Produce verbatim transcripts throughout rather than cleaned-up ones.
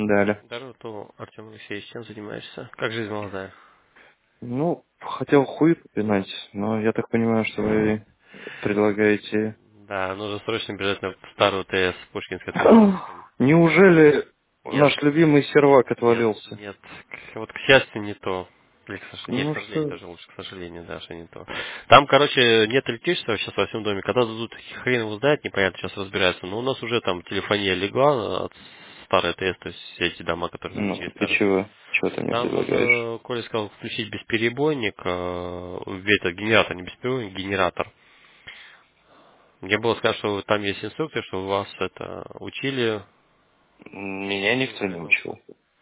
Далее. Здорово, то Артем Алексеевич, чем занимаешься? Как жизнь молодая? Ну, хотел хуй попинать, но я так понимаю, что вы предлагаете... Да, нужно срочно бежать на старую ТС Пушкинская тридцать восемь. Неужели Нет, наш любимый сервак нет, отвалился? нет. К- Вот, к счастью, не то. Или к сожалению, нет, Ну к сожалению, что... даже лучше, к сожалению, да, что не то. Там, короче, нет электричества сейчас во всем доме. Когда дадут, хрен его знает, непонятно, сейчас разбираются. Но у нас уже там телефония легла от старой ТС, то есть все эти дома, которые Ну, через ты старые. чего? Чего ты мне Там предлагаешь? нужно, Коля сказал, включить бесперебойник, э, этот генератор, не бесперебойник, генератор. Мне было сказано, что там есть инструкция, что вас это учили. Меня никто не учил.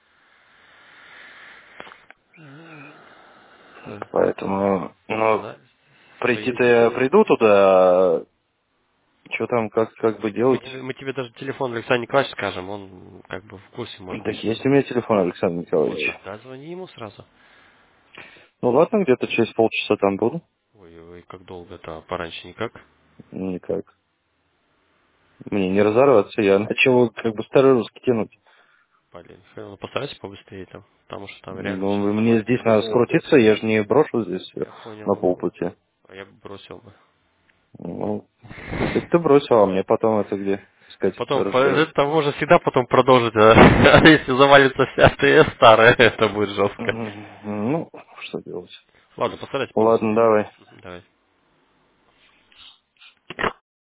Поэтому, ну, Зна- прийти-то свои- я приду туда, что там, как, как бы Мы делать? тебе, мы тебе даже телефон Александра Николаевича скажем, он как бы в курсе, может Так быть. есть у меня телефон Александра Николаевича. Да, звони ему сразу. Ну ладно, где-то через полчаса там буду. Ой-ой, как долго-то, пораньше никак. Никак. Мне не разорваться, я начал как бы старый русский тянуть. Блин, ну постарайся побыстрее там, потому что там реально Ну, сейчас мне нормально здесь темно. надо скрутиться, я же не брошу здесь Я на понял. полпути. А я бы бросил бы. Ну, это ты бросил, а мне потом это где искать Потом, по- разбирать. это можно всегда потом продолжить, а а если завалится вся ТС старая, это будет жестко. Мгм. Ну, что делать. Ладно, постарайся Ладно, побыстрее. давай. Мгм, давай.